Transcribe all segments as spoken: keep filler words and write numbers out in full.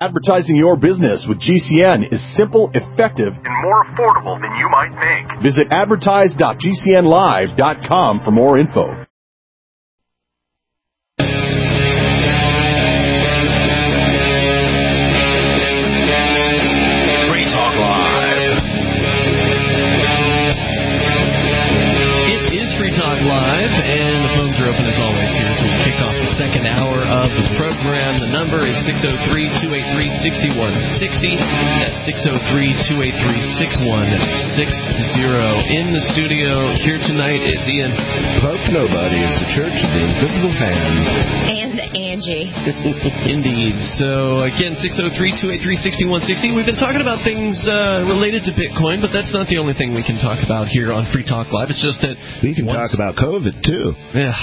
Advertising your business with G C N is simple, effective, and more affordable than you might think. Visit advertise dot g c n live dot com for more info. Free Talk Live. It is Free Talk Live, and the phones are open as always here as we kick off the second hour of the program. The number is six oh three, two eight three, six one six oh. That's six oh three, two eight three, six one six oh. In the studio here tonight is Ian. Pope Nobody of the Church of the Invisible Hand. And Angie. Indeed. So, again, six oh three, two eight three, six one six oh. We've been talking about things uh, related to Bitcoin, but that's not the only thing we can talk about here on Free Talk Live. It's just that... We can once... talk about COVID, too. Yeah.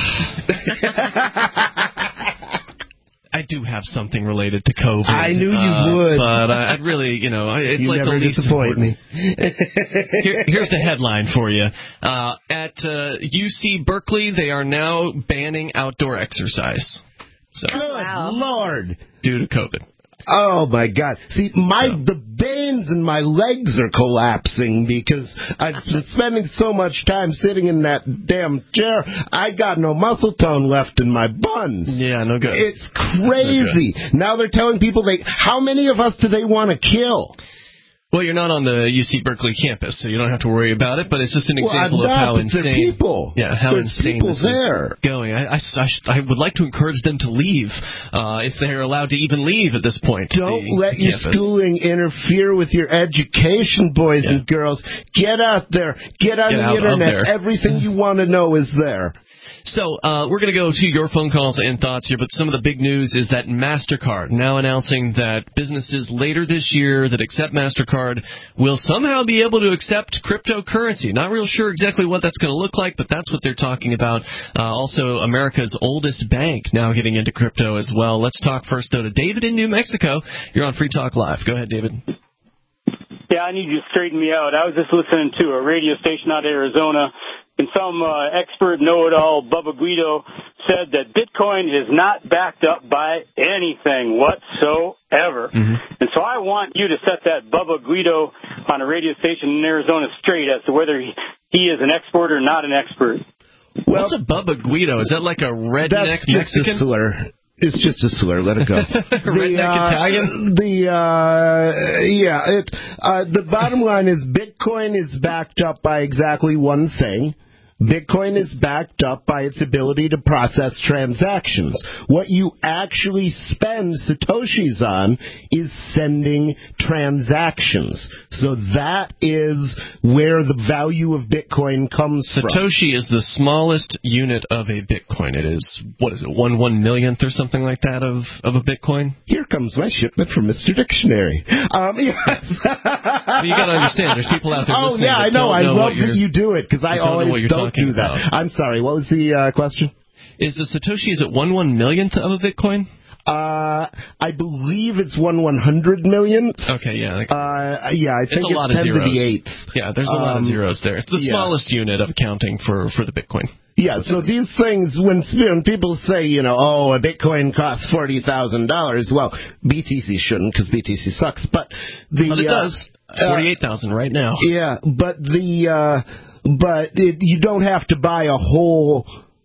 I do have something related to COVID. I knew you uh, would. But uh, I'd really, you know, it's you like never the least disappoint important. me. Here, here's the headline for you. Uh, at uh, U C Berkeley, they are now banning outdoor exercise. So, Good wow. Lord. Due to COVID. Oh, my God. See, my So. the veins in my legs are collapsing because I've been spending so much time sitting in that damn chair. I got no muscle tone left in my buns. Yeah, no good. It's crazy. No now they're telling people, they, how many of us do they want to kill? Well, you're not on the U C Berkeley campus, so you don't have to worry about it, but it's just an well, example I'm of not, how but insane... people. Yeah, how There's insane people this there. is going. I, I, I, should, I would like to encourage them to leave, uh, if they're allowed to even leave at this point. Don't the, let the your campus. schooling interfere with your education, boys Yeah. and girls. Get out there. Get on Get the out of Internet. there. Everything you want to know is there. So, uh, we're going to go to your phone calls and thoughts here, but some of the big news is that MasterCard now announcing that businesses later this year that accept MasterCard will somehow be able to accept cryptocurrency. Not real sure exactly what that's going to look like, but that's what they're talking about. Uh, also, America's oldest bank now getting into crypto as well. Let's talk first, though, to David in New Mexico. You're on Free Talk Live. Go ahead, David. Yeah, I need you to straighten me out. I was just listening to a radio station out of Arizona, and some uh, expert know-it-all, Bubba Guido, said that Bitcoin is not backed up by anything whatsoever. Mm-hmm. And so I want you to set that Bubba Guido on a radio station in Arizona straight as to whether he, he is an expert or not an expert. Well, what's a Bubba Guido? Is that like a redneck that's just Mexican? A slur. It's just a slur. Let it go. Redneck the, uh, Italian? The, uh, yeah, it, uh, the bottom line is Bitcoin is backed up by exactly one thing. Bitcoin is backed up by its ability to process transactions. What you actually spend Satoshis on is sending transactions. So that is where the value of Bitcoin comes Satoshi from. Satoshi is the smallest unit of a Bitcoin. It is, what is it, one one millionth or something like that of, of a Bitcoin? Here comes my shipment from Mister Dictionary. Um, yes. Well, you got to understand, there's people out there oh, listening yeah, that I know. don't I know love what you're, that you do it, because I don't always know what you're don't talking do that. about. I'm sorry. What was the uh, question? Is the Satoshi, is it one one millionth of a Bitcoin? Uh, I believe it's one one hundred millionth. Okay, yeah. Like, uh, yeah, I think it's, a it's lot ten of zeros. to the eighth. Yeah, there's a um, lot of zeros there. It's the yeah. smallest unit of accounting for, for the Bitcoin. Yeah, so these things, when, when people say, you know, oh, a Bitcoin costs forty thousand dollars, well, B T C shouldn't, because B T C sucks, but the... But it uh, does. forty-eight thousand right now. Yeah, but the... Uh, but it, you don't have to buy a whole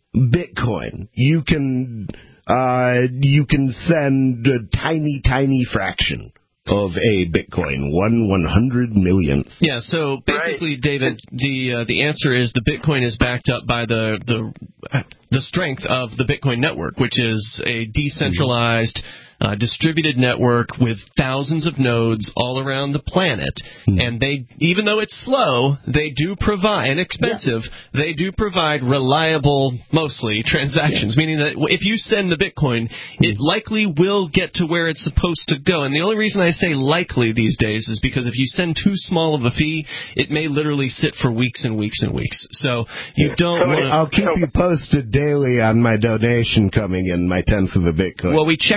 Bitcoin. You can... Uh, you can send a tiny, tiny fraction of a Bitcoin, one one hundred millionth. Yeah, so basically, right. David, the uh, the answer is the Bitcoin is backed up by the the the strength of the Bitcoin network, which is a decentralized, uh, distributed network with thousands of nodes all around the planet. Mm. And they, even though it's slow, they do provide, and expensive, yeah. they do provide reliable, mostly, transactions, yeah. meaning that if you send the Bitcoin, mm. it likely will get to where it's supposed to go. And the only reason I say likely these days is because if you send too small of a fee, it may literally sit for weeks and weeks and weeks. So you don't so want to... I'll keep you posted daily on my donation coming in, my tenth of a Bitcoin. Well, we checked it during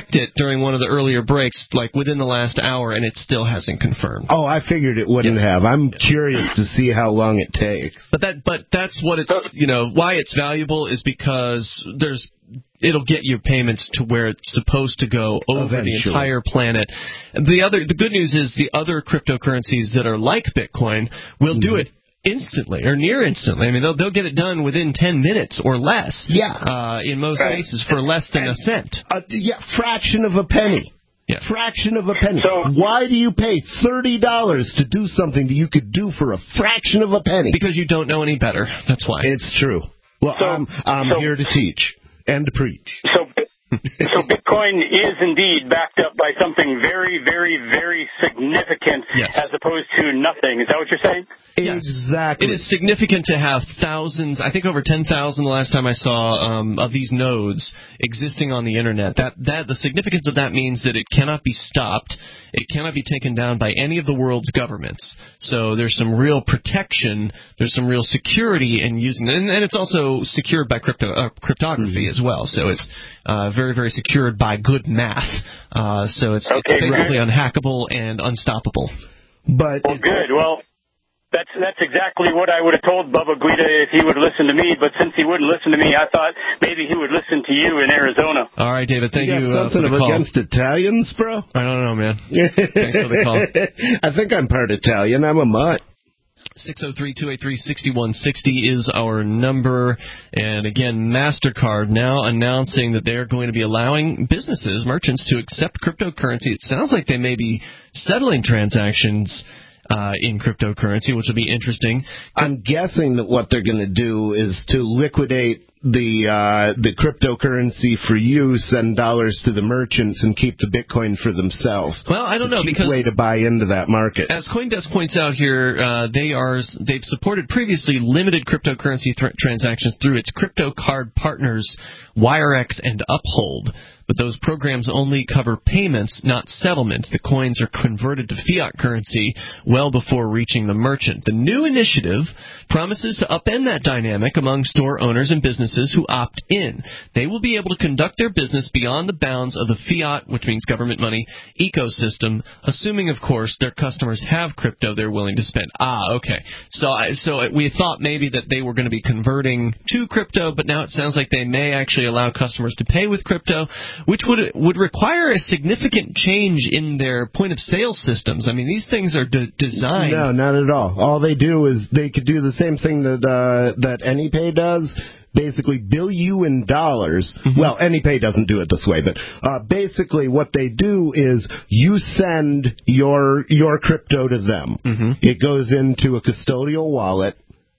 during one of the earlier breaks, like within the last hour, and it still hasn't confirmed. Oh, I figured it wouldn't yeah. have. I'm yeah. curious to see how long it takes. But that, but that's what it's, you know, why it's valuable is because there's, it'll get your payments to where it's supposed to go over Eventually. the entire planet. The other, the good news is the other cryptocurrencies that are like Bitcoin will mm-hmm. do it instantly or near instantly. I mean, they'll they'll get it done within ten minutes or less. Yeah. Uh, in most right. cases, for less than a cent. Uh, yeah, fraction of a penny. Yeah. Fraction of a penny. So, why do you pay thirty dollars to do something that you could do for a fraction of a penny? Because you don't know any better. That's why. It's true. Well, so, I'm I'm so, here to teach and to preach. So. So Bitcoin is indeed backed up by something very, very, very significant yes. as opposed to nothing. Is that what you're saying? Yes. Exactly. It is significant to have thousands, I think over ten thousand the last time I saw, um, of these nodes existing on the Internet. That, that, the significance of that means that it cannot be stopped. It cannot be taken down by any of the world's governments. So there's some real protection, there's some real security in using it. And, and it's also secured by crypto, uh, cryptography mm-hmm. as well. So it's uh, very, very secured by good math. Uh, so it's, okay, it's basically right. unhackable and unstoppable. But well, good. Well, that's that's exactly what I would have told Bubba Guida if he would listen to me. But since he wouldn't listen to me, I thought maybe he would listen to you in Arizona. All right, David. Thank you, you uh, for the call. Against Italians, bro? I don't know, man. Thanks for the call. I think I'm part Italian. I'm a mutt. six oh three, two eight three, six one six oh is our number. And again, MasterCard now announcing that they're going to be allowing businesses, merchants, to accept cryptocurrency. It sounds like they may be settling transactions uh, in cryptocurrency, which will be interesting. I'm guessing that what they're going to do is to liquidate the uh, the cryptocurrency for you, send dollars to the merchants, and keep the Bitcoin for themselves. Well, I don't it's a know cheap because way to buy into that market. As CoinDesk points out here, uh, they are they've supported previously limited cryptocurrency th- transactions through its crypto card partners WireX and Uphold. But those programs only cover payments, not settlement. The coins are converted to fiat currency well before reaching the merchant. The new initiative promises to upend that dynamic among store owners and businesses who opt in. They will be able to conduct their business beyond the bounds of the fiat, which means government money, ecosystem, assuming, of course, their customers have crypto they're willing to spend. Ah, okay. So, I, so we thought maybe that they were going to be converting to crypto, but now it sounds like they may actually allow customers to pay with crypto, which would would require a significant change in their point-of-sale systems. I mean, these things are de- designed... No, not at all. All they do is they could do the same thing that uh, that AnyPay does, basically bill you in dollars. Mm-hmm. Well, AnyPay doesn't do it this way, but uh, basically what they do is you send your, your crypto to them. Mm-hmm. It goes into a custodial wallet,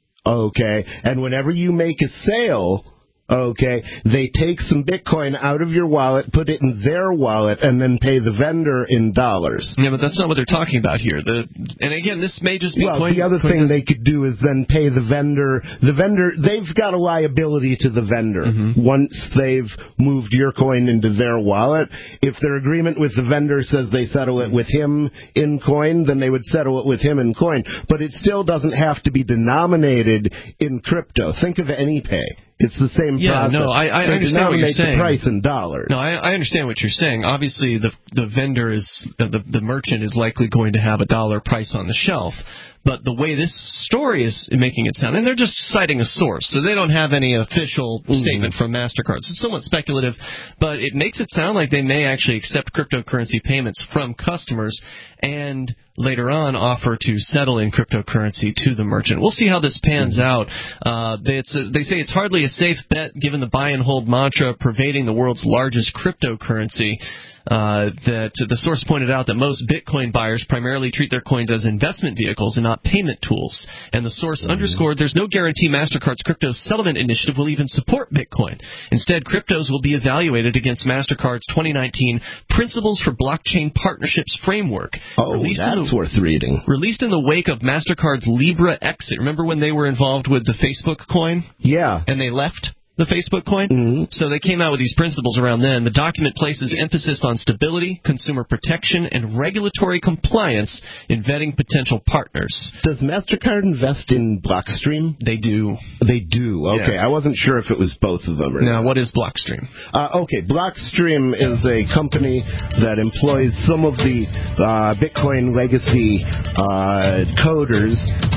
okay, and whenever you make a sale... Okay, they take some Bitcoin out of your wallet, put it in their wallet, and then pay the vendor in dollars. Yeah, but that's not what they're talking about here. The and again, this may just be well. coin, the other coin thing this. they could do is then pay the vendor. The vendor, they've got a liability to the vendor mm-hmm. once they've moved your coin into their wallet. If their agreement with the vendor says they settle it with him in coin, then they would settle it with him in coin. But it still doesn't have to be denominated in crypto. Think of AnyPay. It's the same yeah, process. no, I, I they understand what you're saying. The price in dollars. No, I, I understand what you're saying. Obviously, the the vendor is the the merchant is likely going to have a dollar price on the shelf. But the way this story is making it sound, and they're just citing a source, so they don't have any official mm-hmm. statement from MasterCard. So it's somewhat speculative, but it makes it sound like they may actually accept cryptocurrency payments from customers and later on offer to settle in cryptocurrency to the merchant. We'll see how this pans mm-hmm. out. Uh, they, it's a, they say it's hardly a safe bet given the buy and hold mantra pervading the world's largest cryptocurrency. Uh, that the source pointed out that most Bitcoin buyers primarily treat their coins as investment vehicles and not payment tools. And the source mm-hmm. underscored there's no guarantee MasterCard's crypto settlement initiative will even support Bitcoin. Instead, cryptos will be evaluated against MasterCard's twenty nineteen Principles for Blockchain Partnerships framework. Oh, that's the, worth reading. Released in the wake of MasterCard's Libra exit. Remember when they were involved with the Facebook coin? Yeah. And they left? the Facebook coin. Mm-hmm. So they came out with these principles around then. The document places emphasis on stability, consumer protection, and regulatory compliance in vetting potential partners. Does MasterCard invest in Blockstream? They do. They do. Okay, Yeah. I wasn't sure if it was both of them or Now, not. what is Blockstream? Uh, okay, Blockstream is a company that employs some of the uh, Bitcoin legacy uh, coders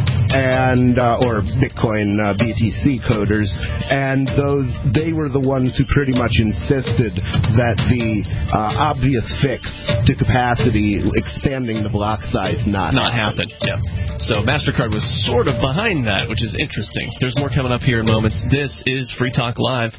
and uh, or Bitcoin uh, B T C coders, and those they were the ones who pretty much insisted that the uh, obvious fix to capacity, expanding the block size, not Not happen. Yeah. So MasterCard was sort of behind that, which is interesting. There's more coming up here in moments. This is Free Talk Live.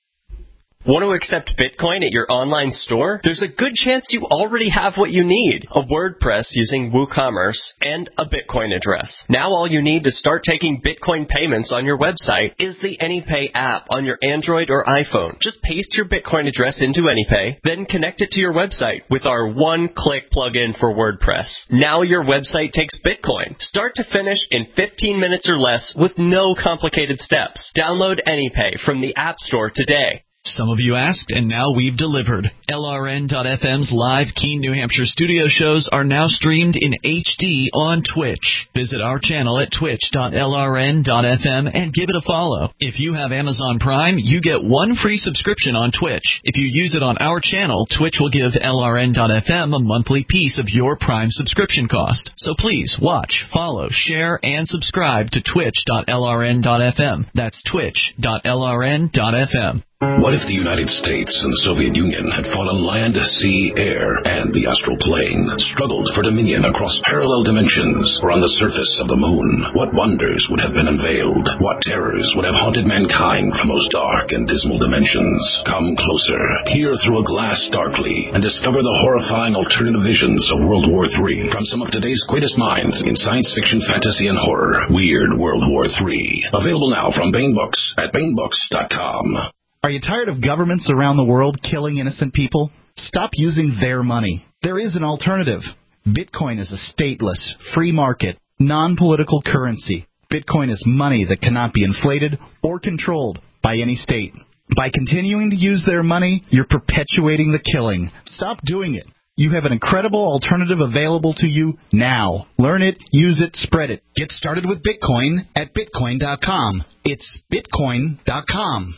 Want to accept Bitcoin at your online store? There's a good chance you already have what you need. A WordPress using WooCommerce and a Bitcoin address. Now all you need to start taking Bitcoin payments on your website is the AnyPay app on your Android or iPhone. Just paste your Bitcoin address into AnyPay, then connect it to your website with our one-click plugin for WordPress. Now your website takes Bitcoin, start to finish in fifteen minutes or less with no complicated steps. Download AnyPay from the App Store today. Some of you asked, and now we've delivered. L R N dot F M's live Keene, New Hampshire studio shows are now streamed in H D on Twitch. Visit our channel at twitch dot L R N dot F M and give it a follow. If you have Amazon Prime, you get one free subscription on Twitch. If you use it on our channel, Twitch will give L R N dot F M a monthly piece of your Prime subscription cost. So please watch, follow, share, and subscribe to twitch dot L R N dot F M. That's twitch dot L R N dot F M. What if the United States and the Soviet Union had fought on land, sea, air, and the astral plane, struggled for dominion across parallel dimensions, or on the surface of the moon? What wonders would have been unveiled? What terrors would have haunted mankind from those dark and dismal dimensions? Come closer, peer through a glass darkly, and discover the horrifying alternative visions of World War Three from some of today's greatest minds in science fiction, fantasy, and horror. Weird World War Three. Available now from Baen Books at Baen Books dot com. Are you tired of governments around the world killing innocent people? Stop using their money. There is an alternative. Bitcoin is a stateless, free market, non-political currency. Bitcoin is money that cannot be inflated or controlled by any state. By continuing to use their money, you're perpetuating the killing. Stop doing it. You have an incredible alternative available to you now. Learn it, use it, spread it. Get started with Bitcoin at bitcoin dot com. It's bitcoin dot com.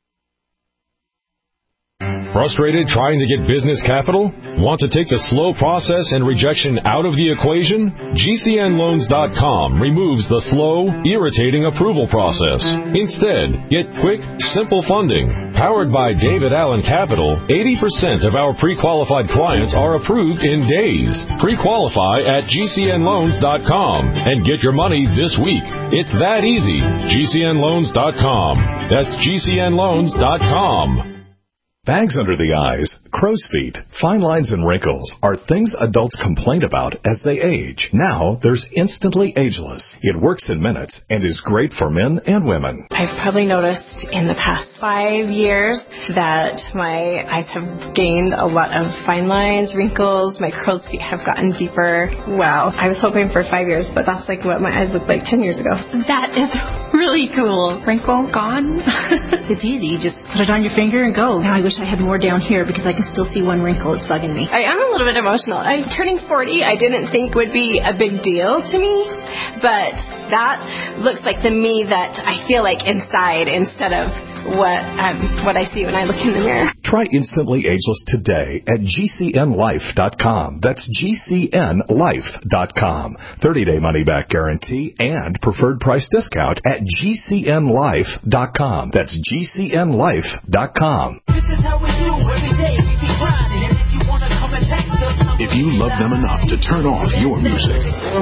Frustrated trying to get business capital? Want to take the slow process and rejection out of the equation? G C N loans dot com removes the slow, irritating approval process. Instead, get quick, simple funding. Powered by David Allen Capital, eighty percent of our pre-qualified clients are approved in days. Pre-qualify at G C N loans dot com and get your money this week. It's that easy. G C N loans dot com. That's G C N loans dot com. Bags under the eyes, crow's feet, fine lines, and wrinkles are things adults complain about as they age. Now, there's Instantly Ageless. It works in minutes and is great for men and women. I've probably noticed in the past five years that my eyes have gained a lot of fine lines, wrinkles, my crow's feet have gotten deeper. Wow. I was hoping for five years, but that's like what my eyes looked like ten years ago. That is really cool. Wrinkle gone. It's easy. You just put it on your finger and go. Now I wish I had more down here because I can still see one wrinkle. It's bugging me. I am a little bit emotional. I'm turning forty. I didn't think would be a big deal to me, but that looks like the me that I feel like inside instead of what um, what I see when I look in the mirror. Try Instantly Ageless today at G C N life dot com. That's G C N life dot com. thirty-day money-back guarantee and preferred price discount at G C N life dot com. That's G C N life dot com. This is how we do every day. We keep grinding, and if you want to come and text us, if you love them enough to turn off your music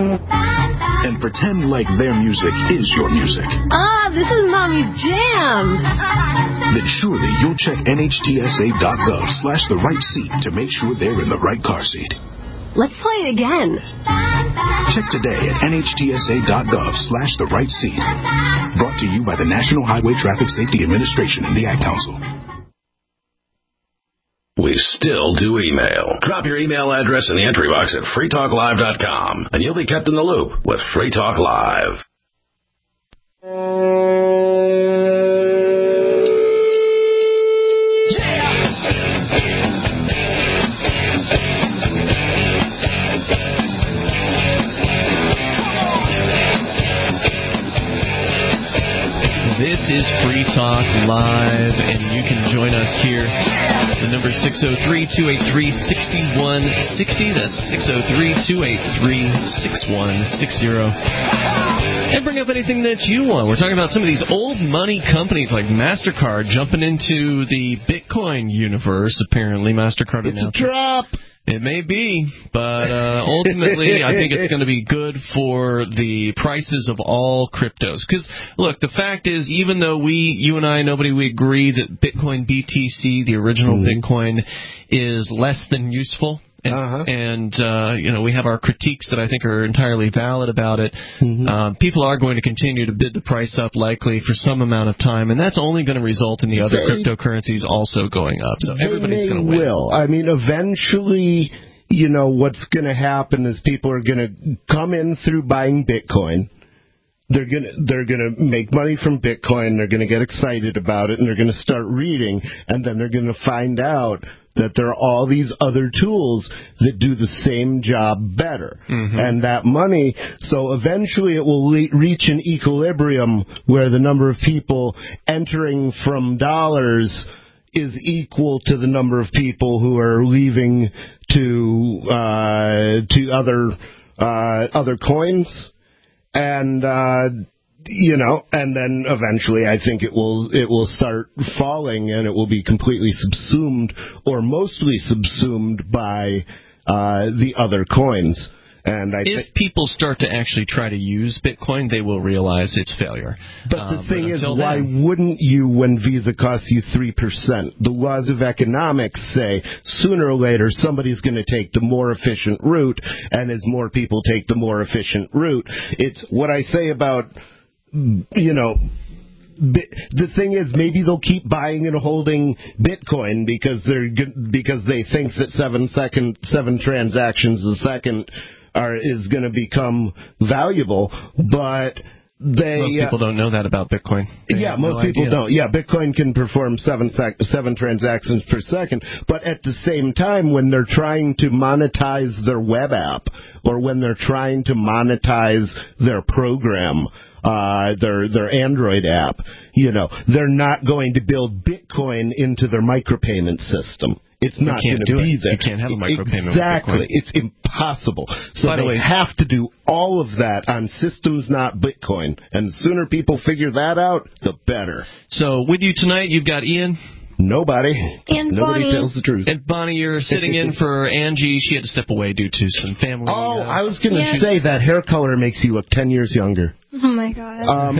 and pretend like their music is your music. Ah, this is Mommy's jam. Then surely you'll check N H T S A dot gov slash the right seat to make sure they're in the right car seat. Let's play it again. Check today at N H T S A dot gov slash the right seat. Brought to you by the National Highway Traffic Safety Administration and the Ad Council. We still do email. Drop your email address in the entry box at free talk live dot com, and you'll be kept in the loop with Free Talk Live. Talk Live, and you can join us here. The number is six oh three, two eight three, six one six oh. That's six oh three, two eight three, six one six oh. And bring up anything that you want. We're talking about some of these old money companies like MasterCard jumping into the Bitcoin universe, apparently. MasterCard It's announced a drop. It may be, but uh, ultimately I think it's going to be good for the prices of all cryptos. Because, look, the fact is, even though we, you and I, nobody, we agree that Bitcoin B T C, the original mm-hmm. Bitcoin, is less than useful. And, uh-huh. and uh, you know, we have our critiques that I think are entirely valid about it. Mm-hmm. Uh, people are going to continue to bid the price up likely for some amount of time, and that's only going to result in the other they, cryptocurrencies also going up. So everybody's going to win. Will. I mean, eventually, you know, what's going to happen is people are going to come in through buying Bitcoin. They're gonna they're gonna make money from Bitcoin. They're gonna get excited about it, and they're gonna start reading, and then they're gonna find out that there are all these other tools that do the same job better. Mm-hmm. And that money, so eventually it will le- reach an equilibrium where the number of people entering from dollars is equal to the number of people who are leaving to uh, to other uh, other coins. And, uh, you know, and then eventually I think it will, it will start falling and it will be completely subsumed or mostly subsumed by, uh, the other coins. And I if th- people start to actually try to use Bitcoin, they will realize its failure. But the uh, thing but is, why then, wouldn't you when Visa costs you three percent? The laws of economics say sooner or later somebody's going to take the more efficient route, and as more people take the more efficient route, it's what I say about, you know, the thing is, maybe they'll keep buying and holding Bitcoin because they're because they think that seven second seven transactions a second are is going to become valuable, but they most people uh, don't know that about Bitcoin. They yeah, most no people idea. don't. Yeah, Bitcoin can perform seven sec- seven transactions per second, but at the same time, when they're trying to monetize their web app or when they're trying to monetize their program. Uh, their their Android app, you know, they're not going to build Bitcoin into their micropayment system. It's not going to be it. there. You can't have a micropayment exactly. with Bitcoin. It's impossible. So By the they way, have to do all of that on systems, not Bitcoin. And the sooner people figure that out, the better. So with you tonight, you've got Ian. Nobody. And Nobody Bonnie. tells the truth. And Bonnie, you're sitting in for Angie. She had to step away due to some family. Oh, uh, I was going to yes. say that hair color makes you look ten years younger. Oh, my God. Um,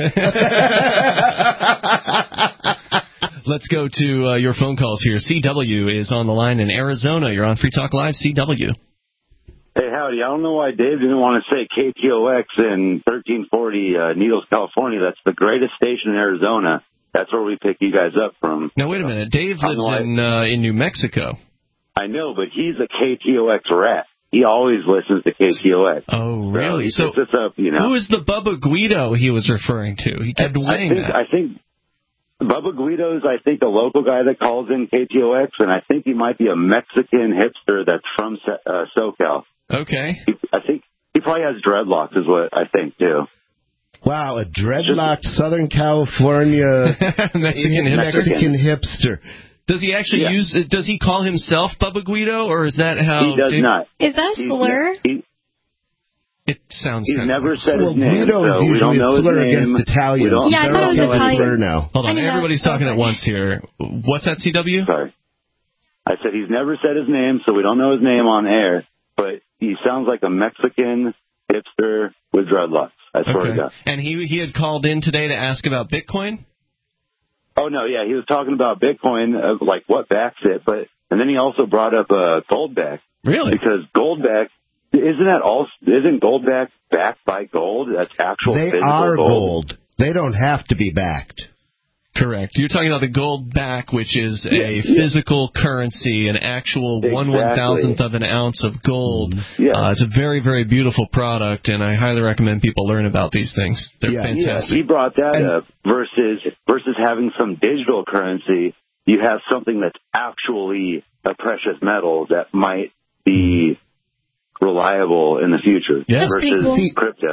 Let's go to uh, your phone calls here. C W is on the line in Arizona. You're on Free Talk Live, C W. Hey, howdy. I don't know why Dave didn't want to say K T O X in thirteen forty uh, Needles, California. That's the greatest station in Arizona. That's where we pick you guys up from. Now, wait a minute. Dave lives in uh, in New Mexico. I know, but he's a K T O X rat. He always listens to K T O X. Oh, really? So, so he picks us up, you know. Who is the Bubba Guido he was referring to? He kept I, saying I think, that. I think Bubba Guido's, I think, a local guy that calls in K T O X, and I think he might be a Mexican hipster that's from uh, SoCal. Okay. He, I think he probably has dreadlocks is what I think, too. Wow, a dreadlocked Southern California Mexican, hipster. Mexican hipster. Does he actually yeah. use? Does he call himself Bubba Guido, or is that how? He does Dave, not. Is that a slur? He, it sounds. He's kind never of said well, his name. Guido is so we don't usually know a slur his name. against Italians. Yeah, I thought it was Italian. Now. Hold on, everybody's talking at once here. What's that, C W? Sorry. I said he's never said his name, so we don't know his name on air, but he sounds like a Mexican hipster with dreadlocks. I swear okay. to God. And he he had called in today to ask about Bitcoin? Oh, no, yeah, he was talking about Bitcoin, uh, like what backs it, but and then he also brought up uh, Goldback. Really? Because Goldback, isn't that all, isn't Goldback backed by gold? That's actual they physical are gold. gold. They don't have to be backed. Correct. You're talking about the gold back, which is yeah, a yeah. physical currency, an actual exactly. one one thousandth of an ounce of gold. Yeah. Uh, it's a very, very beautiful product, and I highly recommend people learn about these things. They're yeah. fantastic. Yeah, he brought that and, up versus versus having some digital currency. You have something that's actually a precious metal that might be reliable in the future yeah. versus cool. crypto.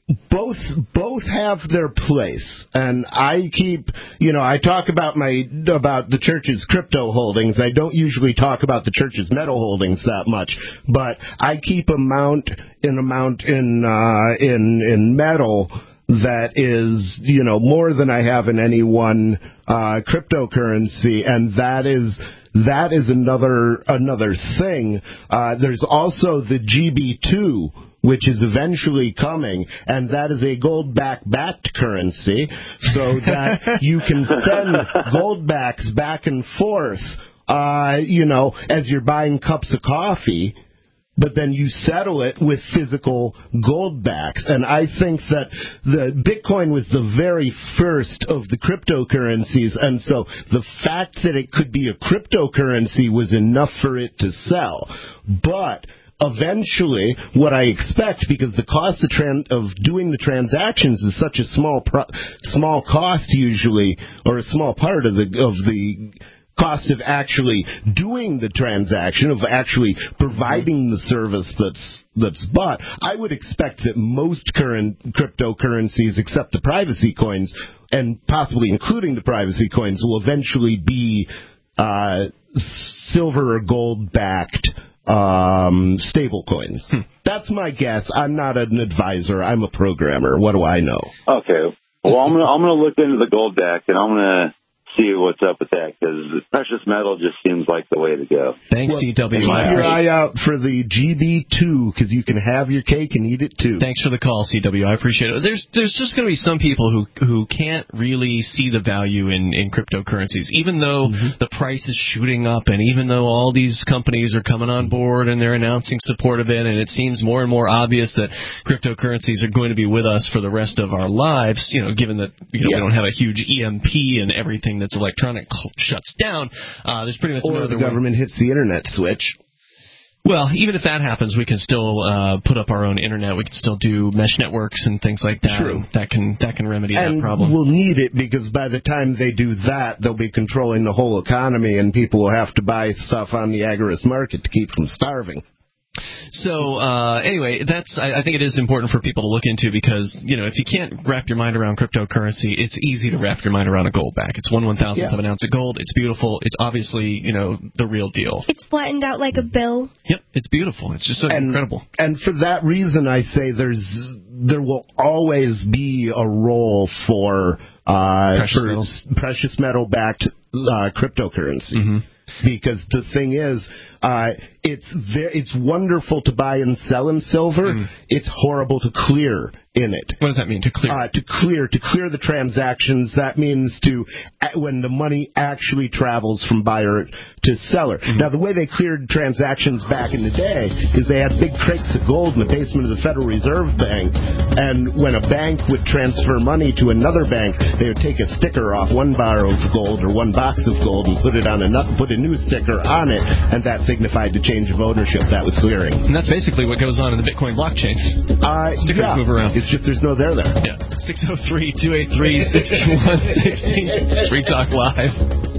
both both have their place, and I keep, you know, I talk about my about the church's crypto holdings. I don't usually talk about the church's metal holdings that much, but I keep amount an amount in uh, in in metal that is, you know, more than I have in any one uh, cryptocurrency, and that is that is another another thing. Uh, there's also the G B two, which is eventually coming, and that is a gold-back-backed currency, so that you can send gold backs back and forth, uh, you know, as you're buying cups of coffee, but then you settle it with physical gold backs. And I think that the Bitcoin was the very first of the cryptocurrencies, and so the fact that it could be a cryptocurrency was enough for it to sell. But eventually, what I expect, because the cost of, tran- of doing the transactions is such a small pro- small cost usually, or a small part of the of the cost of actually doing the transaction, of actually providing the service that's that's bought, I would expect that most current cryptocurrencies, except the privacy coins, and possibly including the privacy coins, will eventually be uh, silver or gold-backed um, stable coins. Hmm. That's my guess. I'm not an advisor. I'm a programmer. What do I know? Okay. Well, I'm gonna I'm gonna look into the gold back, and I'm gonna see what's up with that, because precious metal just seems like the way to go. Thanks, well, C W. Keep your eye out for the G B two, because you can have your cake and eat it too. Thanks for the call, C W. I appreciate it. There's there's just going to be some people who who can't really see the value in, in cryptocurrencies, even though mm-hmm. the price is shooting up, and even though all these companies are coming on board and they're announcing support of it, and it seems more and more obvious that cryptocurrencies are going to be with us for the rest of our lives, you know, given that you know, yeah. we don't have a huge E M P and everything that's electronic shuts down. Uh, there's pretty much or no other the government way. hits the internet switch. Well, even if that happens, we can still uh, put up our own internet. We can still do mesh networks and things like that. True. That can that can remedy and that problem. We'll need it, because by the time they do that, they'll be controlling the whole economy, and people will have to buy stuff on the agorist market to keep from starving. So uh, anyway, that's I, I think it is important for people to look into, because you know if you can't wrap your mind around cryptocurrency, it's easy to wrap your mind around a gold back. It's one one thousandth yeah. of an ounce of gold. It's beautiful. It's obviously you know the real deal. It's flattened out like a bill. Yep, it's beautiful. It's just so and, incredible. And for that reason, I say there's there will always be a role for uh, precious, for metals. precious metal backed uh, cryptocurrencies. Mm-hmm. Because the thing is, uh, it's ve- it's wonderful to buy and sell in silver. Mm. It's horrible to clear in it. What does that mean, to clear? Uh, to clear, to clear the transactions. That means to when the money actually travels from buyer to seller. Mm-hmm. Now, the way they cleared transactions back in the day is they had big crates of gold in the basement of the Federal Reserve Bank, and when a bank would transfer money to another bank, they would take a sticker off one bar of gold or one box of gold and put it on another, put a new sticker on it, and that signified the change of ownership. That was clearing. And that's basically what goes on in the Bitcoin blockchain. Uh, Stickers yeah. move around. It's just there's no there there. Yeah. six oh three, two eight three, six one one six oh. Free Talk Live.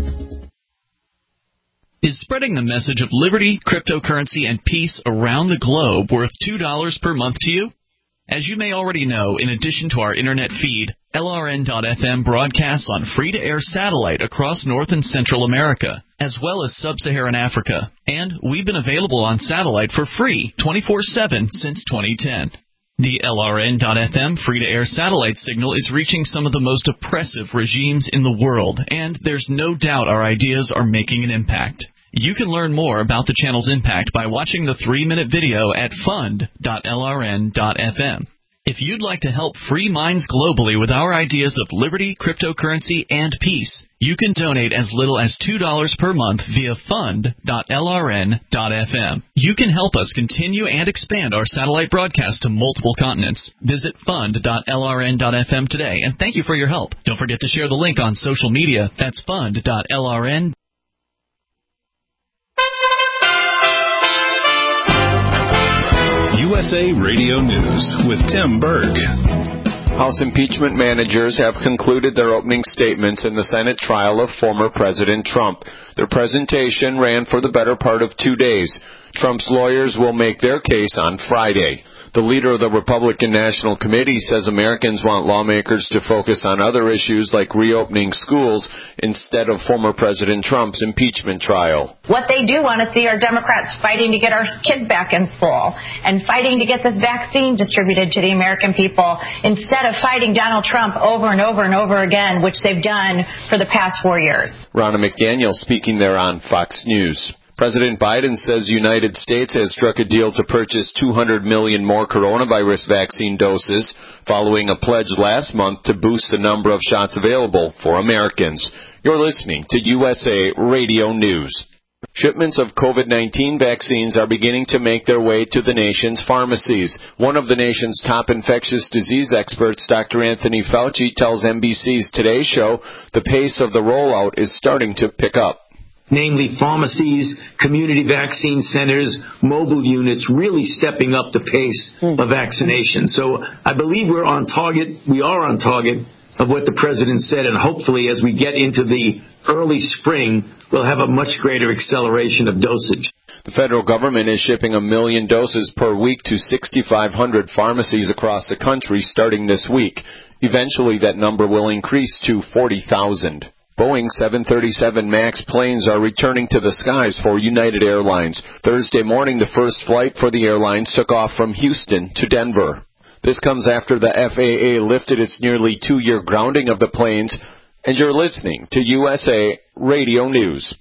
Is spreading the message of liberty, cryptocurrency, and peace around the globe worth two dollars per month to you? As you may already know, in addition to our internet feed, L R N dot F M broadcasts on free-to-air satellite across North and Central America, as well as Sub-Saharan Africa. And we've been available on satellite for free twenty-four seven since twenty ten. The L R N dot F M free-to-air satellite signal is reaching some of the most oppressive regimes in the world, and there's no doubt our ideas are making an impact. You can learn more about the channel's impact by watching the three-minute video at fund dot L R N dot F M. If you'd like to help free minds globally with our ideas of liberty, cryptocurrency, and peace, you can donate as little as two dollars per month via fund dot L R N dot F M. You can help us continue and expand our satellite broadcast to multiple continents. Visit fund dot L R N dot F M today, and thank you for your help. Don't forget to share the link on social media. That's fund dot L R N. U S A Radio News with Tim Berg. House impeachment managers have concluded their opening statements in the Senate trial of former President Trump. Their presentation ran for the better part of two days. Trump's lawyers will make their case on Friday. The leader of the Republican National Committee says Americans want lawmakers to focus on other issues like reopening schools instead of former President Trump's impeachment trial. What they do want to see are Democrats fighting to get our kids back in school and fighting to get this vaccine distributed to the American people instead of fighting Donald Trump over and over and over again, which they've done for the past four years. Ronna McDaniel speaking there on Fox News. President Biden says the United States has struck a deal to purchase two hundred million more coronavirus vaccine doses following a pledge last month to boost the number of shots available for Americans. You're listening to U S A Radio News. Shipments of COVID nineteen vaccines are beginning to make their way to the nation's pharmacies. One of the nation's top infectious disease experts, Doctor Anthony Fauci, tells N B C's Today Show the pace of the rollout is starting to pick up. Namely pharmacies, community vaccine centers, mobile units, really stepping up the pace of vaccination. So I believe we're on target. We are on target of what the president said, and hopefully as we get into the early spring, we'll have a much greater acceleration of dosage. The federal government is shipping a million doses per week to six thousand five hundred pharmacies across the country starting this week. Eventually, that number will increase to forty thousand. Boeing seven thirty-seven MAX planes are returning to the skies for United Airlines. Thursday morning, the first flight for the airlines took off from Houston to Denver. This comes after the F A A lifted its nearly two-year grounding of the planes, and you're listening to U S A Radio News.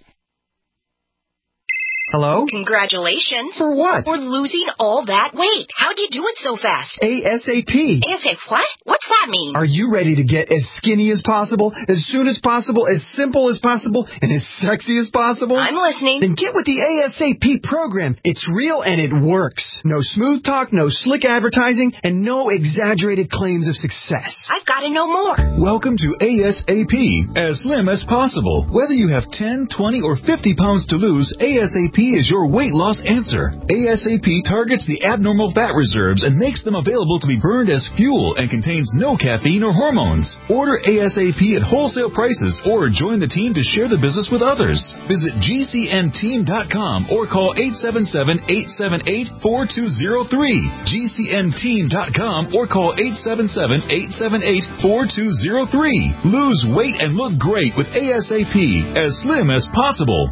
Hello? Congratulations. For what? For losing all that weight. How'd you do it so fast? ASAP. ASAP what? What's that mean? Are you ready to get as skinny as possible, as soon as possible, as simple as possible, and as sexy as possible? I'm listening. Then get with the ASAP program. It's real and it works. No smooth talk, no slick advertising, and no exaggerated claims of success. I've got to know more. Welcome to ASAP, as slim as possible. Whether you have ten, twenty, or fifty pounds to lose, ASAP is your weight loss answer. ASAP targets the abnormal fat reserves and makes them available to be burned as fuel and contains no caffeine or hormones. Order ASAP at wholesale prices or join the team to share the business with others. Visit G C N team dot com or call eight seven seven, eight seven eight, four two zero three. G C N team dot com or call eight seven seven, eight seven eight, four two zero three. Lose weight and look great with ASAP, as slim as possible.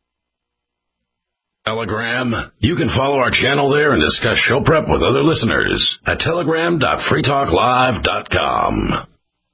Telegram. You can follow our channel there and discuss show prep with other listeners at telegram dot free talk live dot com.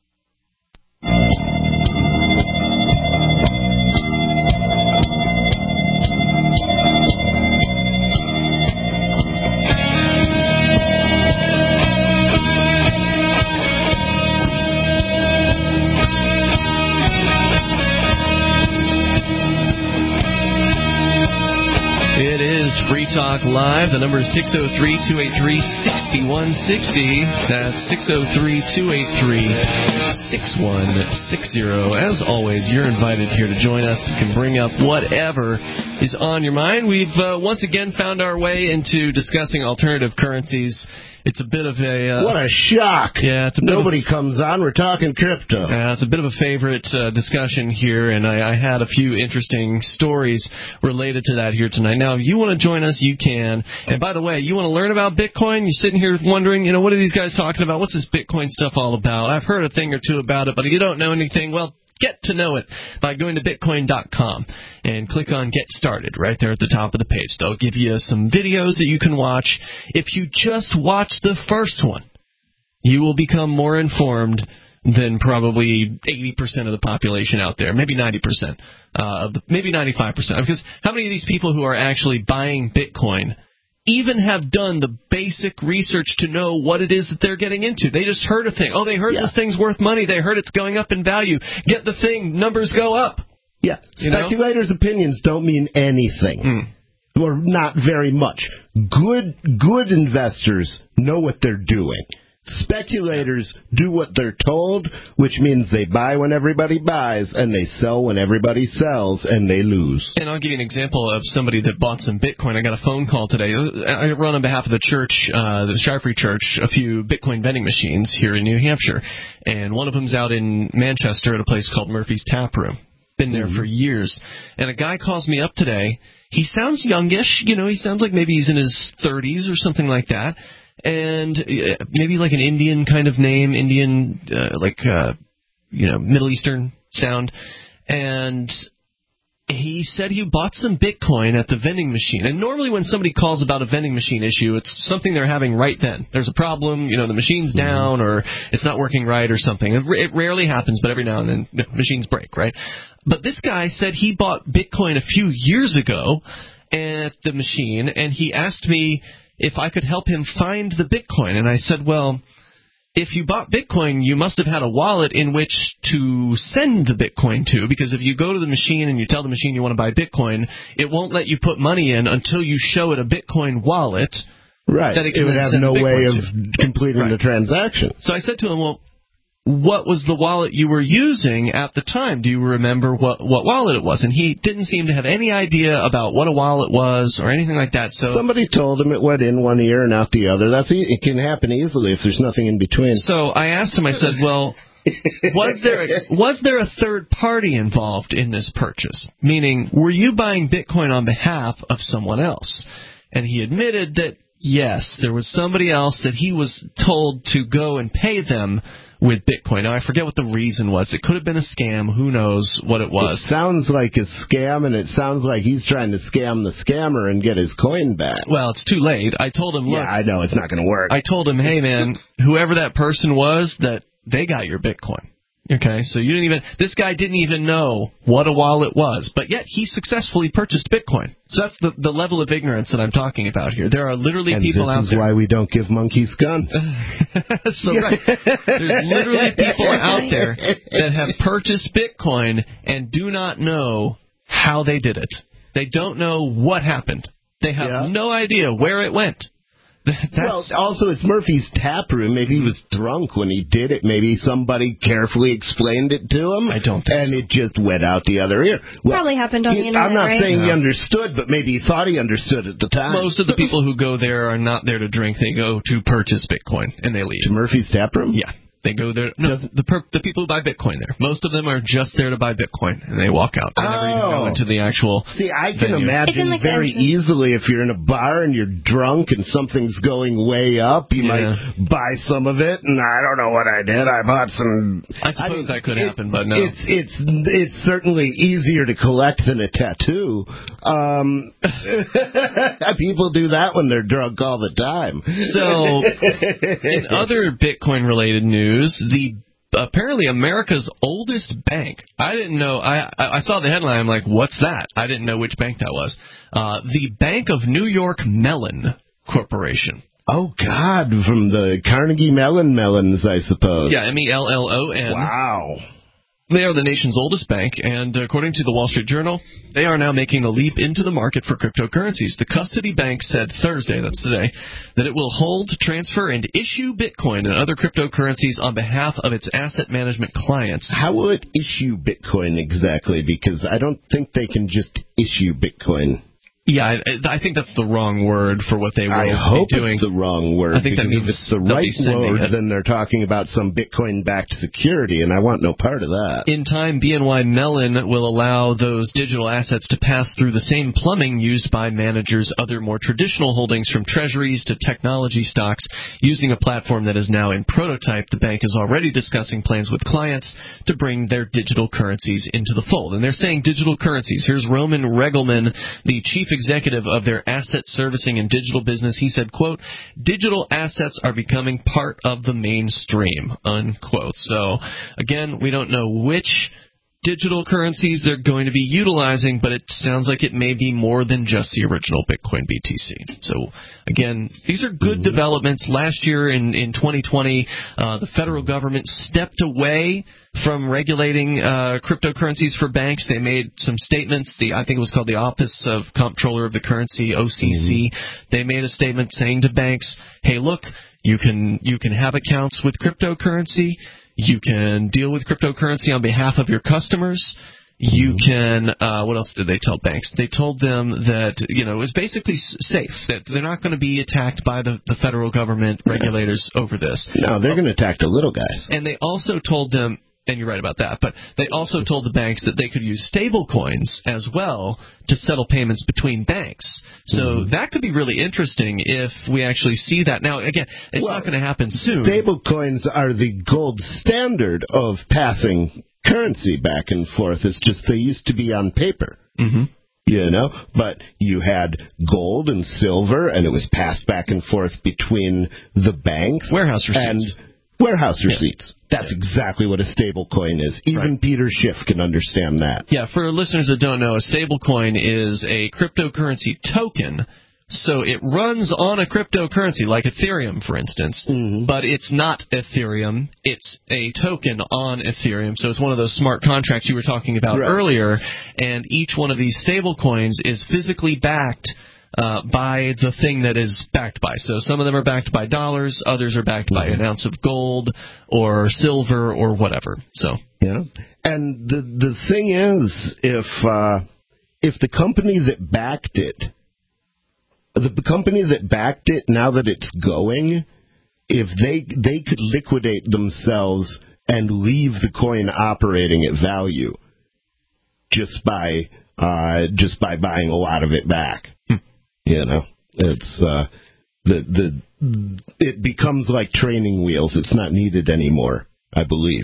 Free Talk Live. The number is six oh three, two eight three, six one six oh. That's six oh three, two eight three, six one six oh. As always, you're invited here to join us. You can bring up whatever is on your mind. We've uh, once again found our way into discussing alternative currencies. It's a bit of a... Uh, what a shock. Yeah, it's a bit Nobody of, comes on. We're talking crypto. Yeah, it's a bit of a favorite uh, discussion here, and I, I had a few interesting stories related to that here tonight. Now, if you want to join us, you can. And by the way, you want to learn about Bitcoin? You're sitting here wondering, you know, what are these guys talking about? What's this Bitcoin stuff all about? I've heard a thing or two about it, but if you don't know anything, well, get to know it by going to bitcoin dot com and click on Get Started right there at the top of the page. They'll give you some videos that you can watch. If you just watch the first one, you will become more informed than probably eighty percent of the population out there, maybe ninety percent, uh, maybe ninety-five percent. Because how many of these people who are actually buying Bitcoin even have done the basic research to know what it is that they're getting into? They just heard a thing. Oh, they heard yeah. this thing's worth money. They heard it's going up in value. Get the thing. Numbers go up. Yeah. You Speculators' know? opinions don't mean anything. Mm. Or not very much. Good, good investors know what they're doing. Speculators do what they're told, which means they buy when everybody buys, and they sell when everybody sells, and they lose. And I'll give you an example of somebody that bought some Bitcoin. I got a phone call today. I run on behalf of the church, uh, the Shifrey Church, a few Bitcoin vending machines here in New Hampshire. And one of them's out in Manchester at a place called Murphy's Tap Room. Been there mm-hmm. for years. And a guy calls me up today. He sounds youngish. You know, he sounds like maybe he's in his thirties or something like that. and uh, maybe like an Indian kind of name, Indian, uh, like, uh, you know, Middle Eastern sound. And he said he bought some Bitcoin at the vending machine. And normally when somebody calls about a vending machine issue, it's something they're having right then. There's a problem, you know, the machine's down or it's not working right or something. It rarely happens, but every now and then you know, machines break, right? But this guy said he bought Bitcoin a few years ago at the machine, and he asked me if I could help him find the Bitcoin. And I said, well, if you bought Bitcoin, you must have had a wallet in which to send the Bitcoin to, because if you go to the machine and you tell the machine you want to buy Bitcoin, it won't let you put money in until you show it a Bitcoin wallet. Right. That it, it would have no way of to. completing right. the transaction. So I said to him, well, what was the wallet you were using at the time? Do you remember what, what wallet it was? And he didn't seem to have any idea about what a wallet was or anything like that. So somebody told him it went in one ear and out the other. That's e- it can happen easily if there's nothing in between. So I asked him, I said, well, was there a, was there a third party involved in this purchase? Meaning, were you buying Bitcoin on behalf of someone else? And he admitted that, yes, there was somebody else that he was told to go and pay them with Bitcoin. Now, I forget what the reason was. It could have been a scam. Who knows what it was. It sounds like a scam, and it sounds like he's trying to scam the scammer and get his coin back. Well, it's too late. I told him, look. Yeah, I know. It's not going to work. I told him, hey, man, whoever that person was, that they got your Bitcoin. Okay, so you didn't even, this guy didn't even know what a wallet was, but yet he successfully purchased Bitcoin. So that's the, the level of ignorance that I'm talking about here. There are literally and people out there. This is why we don't give monkeys guns. So right, there's literally people out there that have purchased Bitcoin and do not know how they did it. They don't know what happened. They have yeah. no idea where it went. That's, well, also, it's Murphy's Tap Room. Maybe he was drunk when he did it. Maybe somebody carefully explained it to him. I don't think And so. it just went out the other ear. Well, Probably happened on he, the internet, I'm not right? saying no. he understood, but maybe he thought he understood at the time. Most of the people who go there are not there to drink. They go to purchase Bitcoin, and they leave. To Murphy's Tap Room? Yeah. They go there. No, the per, the people who buy Bitcoin there. Most of them are just there to buy Bitcoin, and they walk out. They oh. never even go into the actual See, I can venue. imagine like very easily if you're in a bar and you're drunk and something's going way up, you yeah. might buy some of it, and I don't know what I did. I bought some... I suppose I mean, that could it, happen, but no. It's, it's, it's certainly easier to collect than a tattoo. Um, people do that when they're drunk all the time. So, in other Bitcoin-related news, the apparently America's oldest bank. I didn't know. I I saw the headline. I'm like, what's that? I didn't know which bank that was. Uh, the Bank of New York Mellon Corporation. Oh, God, from the Carnegie Mellon Melons, I suppose. Yeah, M E L L O N. Wow. They are the nation's oldest bank, and according to the Wall Street Journal, they are now making a leap into the market for cryptocurrencies. The custody bank said Thursday, that's today, that it will hold, transfer, and issue Bitcoin and other cryptocurrencies on behalf of its asset management clients. How will it issue Bitcoin exactly? Because I don't think they can just issue Bitcoin. Yeah, I, I think that's the wrong word for what they will I be hope doing. It's the wrong word. I think that because means if it's the they'll right be sending word, it. then they're talking about some Bitcoin-backed security, and I want no part of that. In time, B N Y Mellon will allow those digital assets to pass through the same plumbing used by managers' other more traditional holdings, from treasuries to technology stocks, using a platform that is now in prototype. The bank is already discussing plans with clients to bring their digital currencies into the fold. And they're saying digital currencies. Here's Roman Regelman, the chief executive of their asset servicing and digital business. He said, quote, digital assets are becoming part of the mainstream, unquote. So, again, we don't know which digital currencies they're going to be utilizing, but it sounds like it may be more than just the original Bitcoin B T C. So, again, these are good mm-hmm. developments. Last year in, in twenty twenty, uh, the federal government stepped away from regulating uh, cryptocurrencies for banks. They made some statements. The I think it was called the Office of Comptroller of the Currency, O C C. Mm-hmm. They made a statement saying to banks, hey, look, you can you can have accounts with cryptocurrency. You can deal with cryptocurrency on behalf of your customers. You can, uh, what else did they tell banks? They told them that, you know, it was basically safe, that they're not going to be attacked by the, the federal government regulators over this. No, they're going to attack the little guys. And they also told them, and you're right about that. But they also told the banks that they could use stable coins as well to settle payments between banks. So mm-hmm. that could be really interesting if we actually see that. Now, again, it's well, not going to happen soon. Stable coins are the gold standard of passing currency back and forth. It's just they used to be on paper. Mm-hmm. You know, but you had gold and silver, and it was passed back and forth between the banks. Warehouse receipts. And warehouse yeah. receipts. That's exactly what a stable coin is. Even right. Peter Schiff can understand that. Yeah, for listeners that don't know, a stable coin is a cryptocurrency token. So it runs on a cryptocurrency, like Ethereum, for instance, mm-hmm. but it's not Ethereum. It's a token on Ethereum. So it's one of those smart contracts you were talking about right. earlier, and each one of these stable coins is physically backed uh, by the thing that is backed by. So some of them are backed by dollars, others are backed mm-hmm. by an ounce of gold or silver or whatever. So yeah, and the the thing is, if uh, if the company that backed it The company that backed it, now that it's going, if they they could liquidate themselves and leave the coin operating at value just by uh, just by buying a lot of it back, hmm. you know, it's uh, the the it becomes like training wheels. It's not needed anymore, I believe.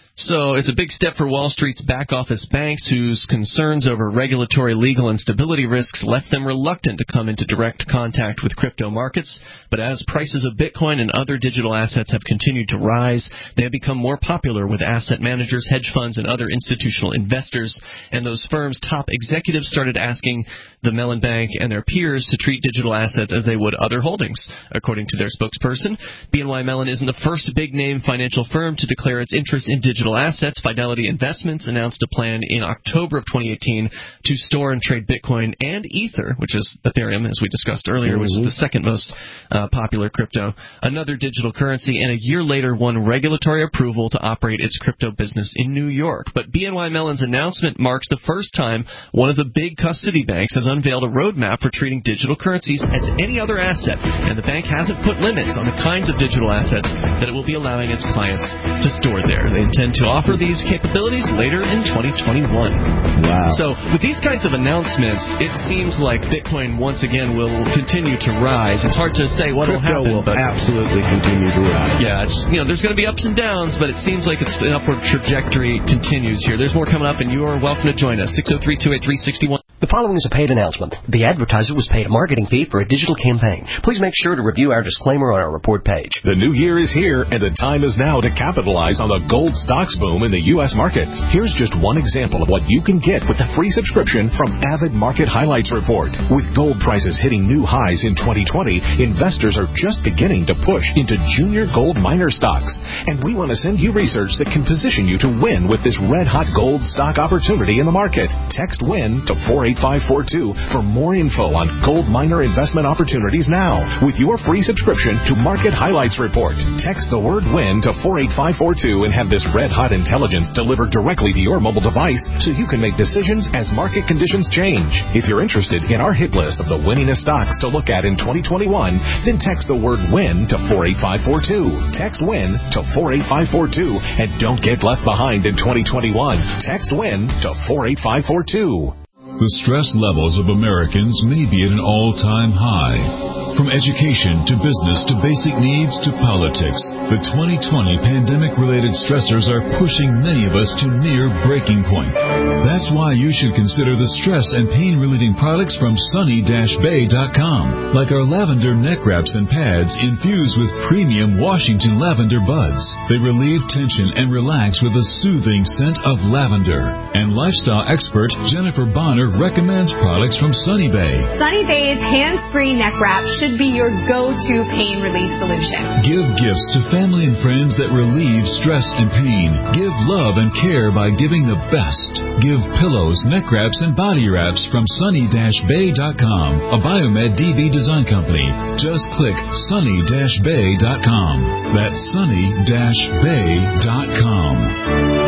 So it's a big step for Wall Street's back-office banks, whose concerns over regulatory, legal, and stability risks left them reluctant to come into direct contact with crypto markets. But as prices of Bitcoin and other digital assets have continued to rise, they have become more popular with asset managers, hedge funds, and other institutional investors. And those firms' top executives started asking the Mellon Bank and their peers to treat digital assets as they would other holdings. According to their spokesperson, B N Y Mellon isn't the first big-name financial firm to declare its interest in digital assets. Fidelity Investments announced a plan in October of twenty eighteen to store and trade Bitcoin and Ether, which is Ethereum, as we discussed earlier, mm-hmm. which is the second most uh, popular crypto, another digital currency, and a year later won regulatory approval to operate its crypto business in New York. But B N Y Mellon's announcement marks the first time one of the big custody banks has unveiled a roadmap for treating digital currencies as any other asset, and the bank hasn't put limits on the kinds of digital assets that it will be allowing its clients to store there. They intend to offer these capabilities later in twenty twenty-one. Wow. So with these kinds of announcements, it seems like Bitcoin once again will continue to rise. It's hard to say what will happen. Crypto will but absolutely continue to rise. Yeah, it's, you know, there's going to be ups and downs, but it seems like it's an upward trajectory continues here. There's more coming up, and you are welcome to join us. six oh three, two eight three, six one. The following is a paid announcement. The advertiser was paid a marketing fee for a digital campaign. Please make sure to review our disclaimer on our report page. The new year is here, and the time is now to capitalize on the gold stocks boom in the U S markets. Here's just one example of what you can get with a free subscription from Avid Market Highlights Report. With gold prices hitting new highs in twenty twenty, investors are just beginning to push into junior gold miner stocks. And we want to send you research that can position you to win with this red-hot gold stock opportunity in the market. Text WIN to four eight five four two for more info on gold miner investment opportunities now. With your free subscription to Market Highlights Report, text the word WIN to four eight five four two and have this red-hot intelligence delivered directly to your mobile device so you can make decisions as market conditions change. If you're interested in our hit list of the winningest stocks to look at in twenty twenty-one, then text the word WIN to four eight five four two. Text WIN to four eight five four two and don't get left behind in twenty twenty-one. Text WIN to four eight five four two. The stress levels of Americans may be at an all-time high. From education to business to basic needs to politics, the twenty twenty pandemic-related stressors are pushing many of us to near breaking point. That's why you should consider the stress and pain-relieving products from sunny dash bay dot com, like our lavender neck wraps and pads infused with premium Washington lavender buds. They relieve tension and relax with a soothing scent of lavender. And lifestyle expert Jennifer Bonner recommends products from Sunny Bay. Sunny Bay's hands-free neck wrap should be your go-to pain relief solution. Give gifts to family and friends that relieve stress and pain. Give love and care by giving the best. Give pillows, neck wraps, and body wraps from sunny dash bay dot com, a Biomed D B design company. Just click sunny dash bay dot com. That's sunny dash bay dot com.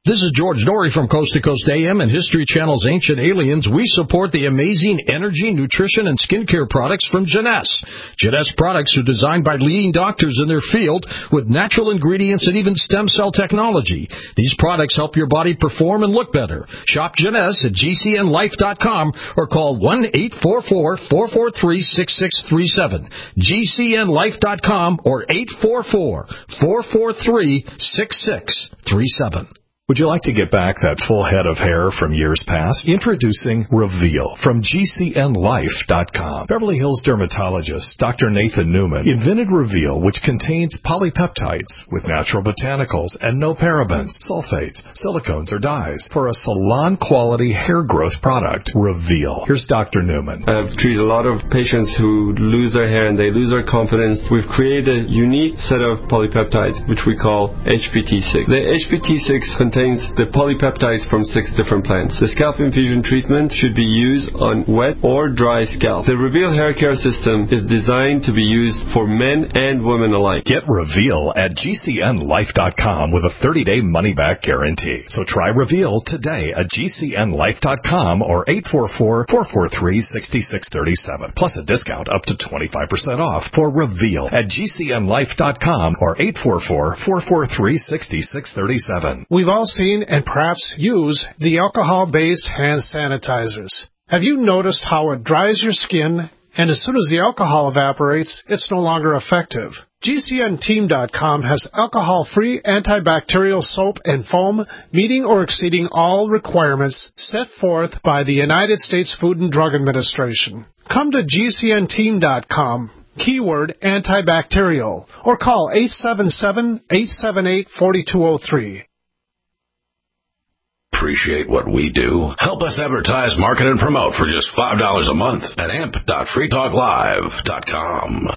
This is George Norrie from Coast to Coast A M and History Channel's Ancient Aliens. We support the amazing energy, nutrition, and skincare products from Jeunesse. Jeunesse products are designed by leading doctors in their field with natural ingredients and even stem cell technology. These products help your body perform and look better. Shop Jeunesse at G C N life dot com or call one eight four four, four four three, six six three seven. G C N life dot com or eight four four, four four three, six six three seven. Would you like to get back that full head of hair from years past? Introducing Reveal from G C N life dot com. Beverly Hills dermatologist Doctor Nathan Newman invented Reveal, which contains polypeptides with natural botanicals and no parabens, sulfates, silicones, or dyes for a salon-quality hair growth product. Reveal. Here's Doctor Newman. I've treated a lot of patients who lose their hair and they lose their confidence. We've created a unique set of polypeptides, which we call H P T six. The H P T six contains contains the polypeptides from six different plants. The scalp infusion treatment should be used on wet or dry scalp. The Reveal hair care system is designed to be used for men and women alike. Get Reveal at G C N life dot com with a thirty-day money-back guarantee. So try Reveal today at G C N life dot com or eight four four, four four three, six six three seven. Plus a discount up to twenty-five percent off for Reveal at G C N life dot com or eight four four, four four three, six six three seven. We've all seen and perhaps use the alcohol-based hand sanitizers. Have you noticed how it dries your skin, and as soon as the alcohol evaporates, it's no longer effective? G C N team dot com has alcohol-free antibacterial soap and foam meeting or exceeding all requirements set forth by the United States Food and Drug Administration. Come to G C N team dot com. Keyword antibacterial, or call eight seven seven, eight seven eight, four two zero three. Appreciate what we do? Help us advertise, market, and promote for just five dollars a month at amp dot free talk live dot com.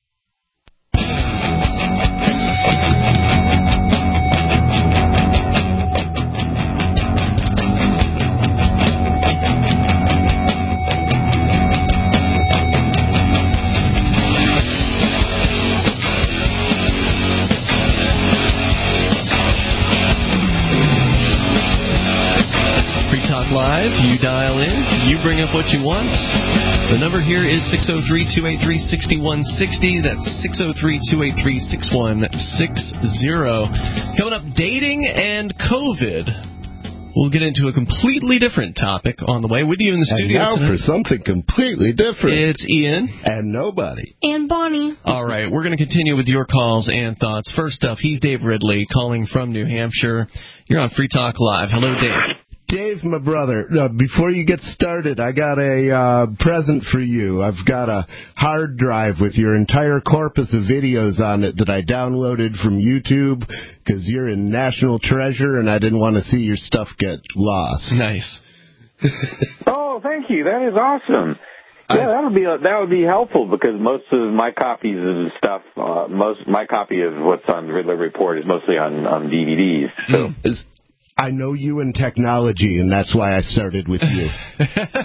Live, you dial in, you bring up what you want. The number here is six oh three, two eight three, six one six oh. That's six oh three, two eight three, six one six oh. Coming up, dating and COVID. We'll get into a completely different topic on the way. With you in the studio and now tonight, for something completely different. It's Ian. And nobody. And Bonnie. All right, we're going to continue with your calls and thoughts. First up, he's Dave Ridley calling from New Hampshire. You're on Free Talk Live. Hello, Dave. Dave, my brother, uh, before you get started, I got a uh, present for you. I've got a hard drive with your entire corpus of videos on it that I downloaded from YouTube because you're in national treasure and I didn't want to see your stuff get lost. Nice. Oh, thank you. That is awesome. Yeah, that would be that would be helpful because most of my copies of stuff, uh, most my copy of what's on the Riddler Report is mostly on on D V Ds. So. Mm. Is, I know you in technology, and that's why I started with you. So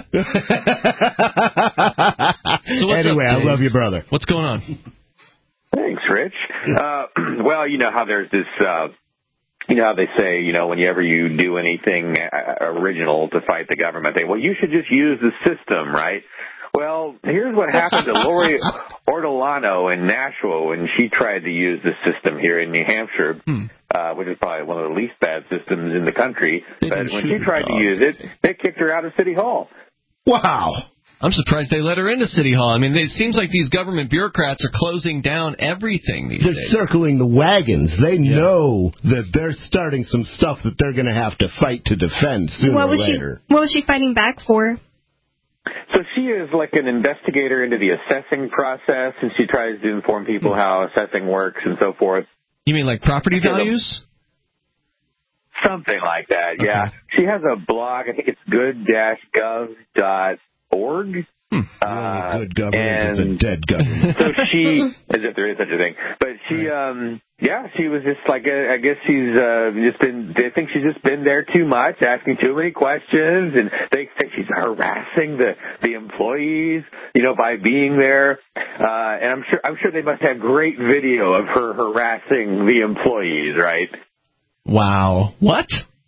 anyway, up, I love you, brother. What's going on? Thanks, Rich. Uh, well, you know how there's this, uh, you know how they say, you know, whenever you do anything original to fight the government, they, well, you should just use the system, right? Well, here's what happened to Lori Ortolano in Nashua when she tried to use the system here in New Hampshire, hmm. uh, which is probably one of the least bad systems in the country. But when she tried to use it, they kicked her out of City Hall. Wow. I'm surprised they let her into City Hall. I mean, it seems like these government bureaucrats are closing down everything these they're days. They're circling the wagons. They yeah. know that they're starting some stuff that they're going to have to fight to defend sooner what was or later. She, what was she fighting back for? So she is like an investigator into the assessing process, and she tries to inform people how assessing works and so forth. You mean like property values? Something like that, okay. Yeah. She has a blog. I think it's good dash gov dot org. Hmm. Uh, good government is a dead government. So she, as if there is such a thing, but she, um, yeah, she was just like, uh, I guess she's uh, just been. They think she's just been there too much, asking too many questions, and they think she's harassing the the employees, you know, by being there. Uh, and I'm sure, I'm sure they must have great video of her harassing the employees, right? Wow. What?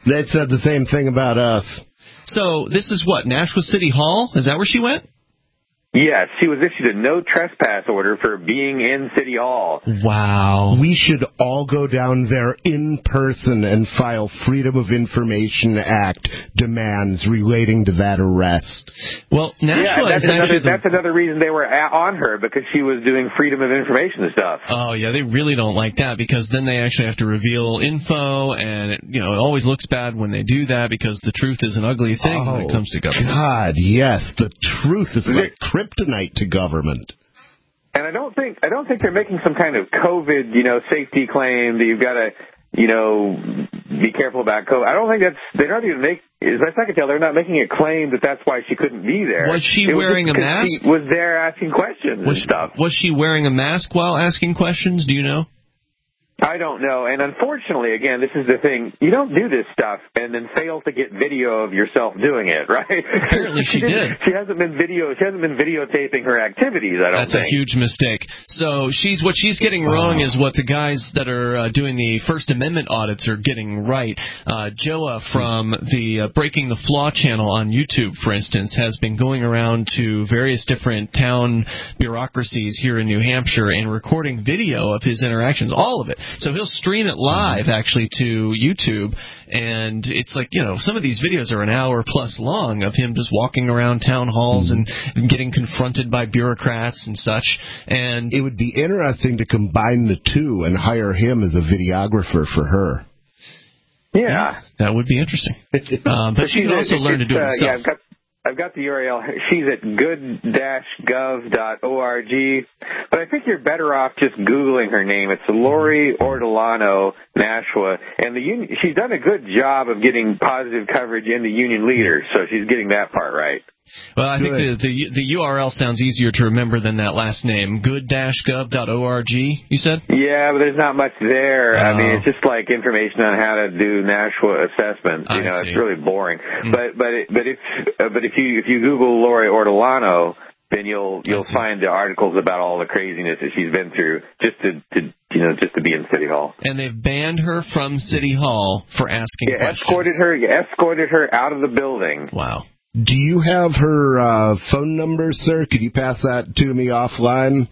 They said the same thing about us. So this is what, Nashua City Hall? Is that where she went? Yes, she was issued a no trespass order for being in City Hall. Wow. We should all go down there in person and file Freedom of Information Act demands relating to that arrest. Well, Nashua yeah, that's is another, actually the... that's another reason they were a- on her, because she was doing Freedom of Information stuff. Oh, yeah, they really don't like that, because then they actually have to reveal info, and, it, you know, it always looks bad when they do that, because the truth is an ugly thing oh, when it comes to government. God, yes, the truth is like kryptonite to government. And I don't think I don't think they're making some kind of COVID, you know, safety claim that you've got to, you know, be careful about COVID. I don't think that's they're not even make. As best I can tell, they're not making a claim that that's why she couldn't be there. Was she it wearing was a mask? She was there asking questions was and stuff. She, was she wearing a mask while asking questions? Do you know? I don't know. And unfortunately, again, this is the thing. You don't do this stuff and then fail to get video of yourself doing it, right? Apparently she, she did. She hasn't been video. She hasn't been videotaping her activities, I don't That's think. That's a huge mistake. So she's what she's getting wrong is what the guys that are uh, doing the First Amendment audits are getting right. Uh, Joa from the uh, Breaking the Flaw channel on YouTube, for instance, has been going around to various different town bureaucracies here in New Hampshire and recording video of his interactions, all of it. So he'll stream it live, actually, to YouTube, and it's like, you know, some of these videos are an hour plus long of him just walking around town halls and, and getting confronted by bureaucrats and such. And it would be interesting to combine the two and hire him as a videographer for her. Yeah. yeah that would be interesting. um, but she can also learn to do it uh, herself. Yeah, I've got I've got the U R L. She's at good dash gov dot org. But I think you're better off just Googling her name. It's Lori Ortolano, Nashua. And the union, she's done a good job of getting positive coverage in the union leaders, so she's getting that part right. Well, I think the, the the U R L sounds easier to remember than that last name. good dash gov dot org, you said? Yeah, but there's not much there. Oh. I mean, it's just like information on how to do Nashua assessments. You I know, see. it's really boring. Mm. But but it, but if uh, but if you if you Google Lori Ortolano, then you'll you'll find the articles about all the craziness that she's been through just to, to you know just to be in City Hall. And they've banned her from City Hall for asking yeah, questions. escorted her escorted her out of the building. Wow. Do you have her uh, phone number, sir? Could you pass that to me offline?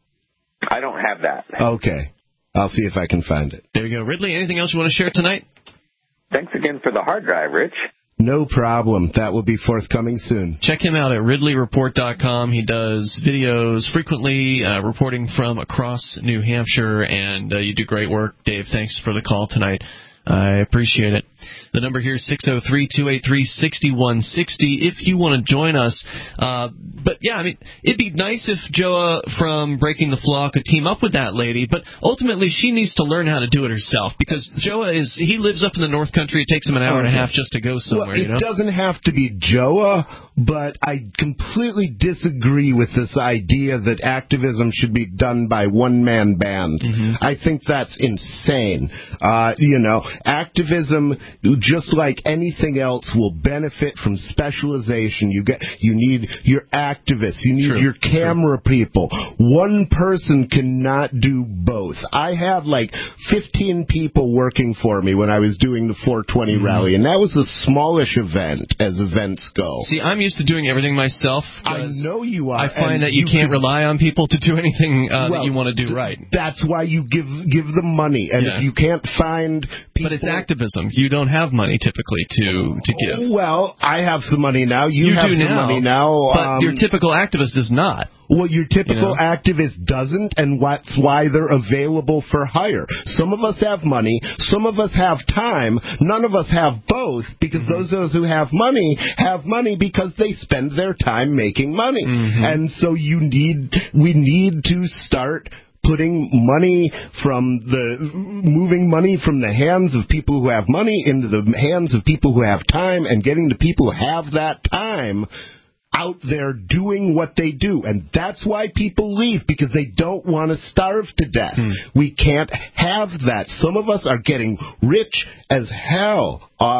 I don't have that. Okay. I'll see if I can find it. There you go. Ridley, anything else you want to share tonight? Thanks again for the hard drive, Rich. No problem. That will be forthcoming soon. Check him out at ridley report dot com. He does videos frequently, uh, reporting from across New Hampshire, and uh, you do great work. Dave, thanks for the call tonight. I appreciate it. The number here is six oh three, two eight three, six one six oh if you want to join us. Uh, but, yeah, I mean, it'd be nice if Joa from Breaking the Flaw could team up with that lady, but ultimately she needs to learn how to do it herself, because Joa is, he lives up in the North Country. It takes him an hour okay. and a half just to go somewhere, well, it you know? doesn't have to be Joa, but I completely disagree with this idea that activism should be done by one-man bands. Mm-hmm. I think that's insane. Uh, you know, activism, just like anything else, will benefit from specialization. You get, you need your activists, you need True. your camera True. people. One person cannot do both. I had like fifteen people working for me when I was doing the four twenty mm-hmm. rally, and that was a smallish event as events go. See, I'm used to doing everything myself. I know you are. I find that you, you can't could, rely on people to do anything uh, well, that you want to do right. That's why you give give them money, and yeah. if you can't find people, but it's activism. You don't have money typically to to give. Well, I have some money now. You, you have do some now, money now. But um, your typical activist does not. Well, your typical you know? activist doesn't, and that's why they're available for hire. Some of us have money, some of us have time, none of us have both, because mm-hmm. those of us who have money have money because they spend their time making money. Mm-hmm. And so you need, we need to start putting money from the, moving money from the hands of people who have money into the hands of people who have time, and getting the people who have that time out there doing what they do. And that's why people leave, because they don't want to starve to death. Hmm. We can't have that. Some of us are getting rich as hell off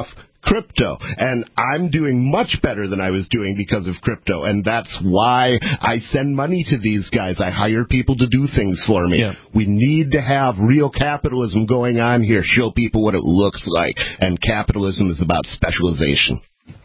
crypto. And I'm doing much better than I was doing because of crypto. And that's why I send money to these guys. I hire people to do things for me. Yeah. We need to have real capitalism going on here, show people what it looks like. And capitalism is about specialization.